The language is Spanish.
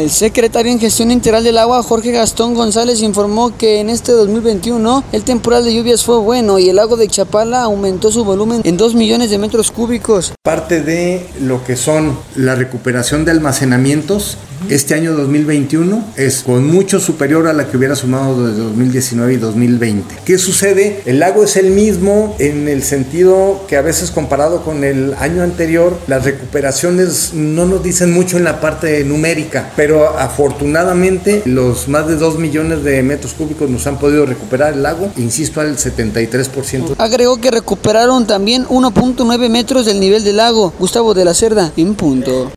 El secretario en Gestión Integral del Agua, Jorge Gastón González, informó que en este 2021 el temporal de lluvias fue bueno y el lago de Chapala aumentó su volumen en 2 millones de metros cúbicos. Parte de lo que son la recuperación de almacenamientos, este año 2021 es con mucho superior a la que hubiera sumado desde 2019 y 2020. ¿Qué sucede? El lago es el mismo en el sentido que a veces comparado con el año anterior, las recuperaciones no nos dicen mucho en la parte numérica, pero afortunadamente los más de 2 millones de metros cúbicos nos han podido recuperar el lago, insisto, al 73%. Agregó que recuperaron también 1.9 metros del nivel del lago. Gustavo de la Cerda, en punto.